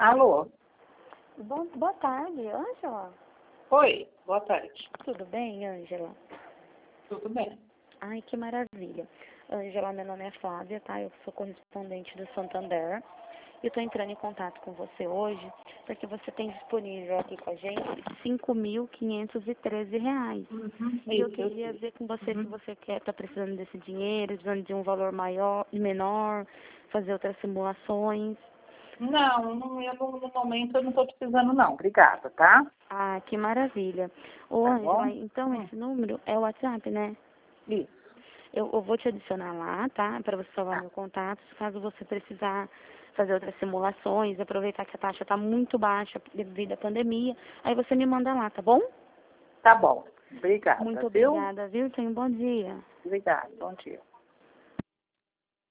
Alô? Boa tarde, Ângela. Oi, boa tarde. Tudo bem, Ângela? Tudo bem? Ai, que maravilha. Ângela, meu nome é Flávia, tá? Eu sou correspondente do Santander. Eu estou entrando em contato com você hoje porque você tem disponível aqui com a gente R$ 5.513. E eu queria ver com você se você está precisando desse dinheiro, precisando de um valor maior, menor, fazer outras simulações. Não, no momento eu não estou precisando não. Obrigada, tá? Ah, que maravilha. Ô, Tá Ângela, bom? então esse número é o WhatsApp, né? Isso. Eu vou te adicionar lá, tá? Para você salvar Tá. meu contato, caso você precisar fazer outras simulações, aproveitar que a taxa está muito baixa devido à pandemia, aí você me manda lá, tá bom? Tá bom. Obrigada, Muito viu? obrigada, viu? Tenha um bom dia. Obrigada. Bom dia.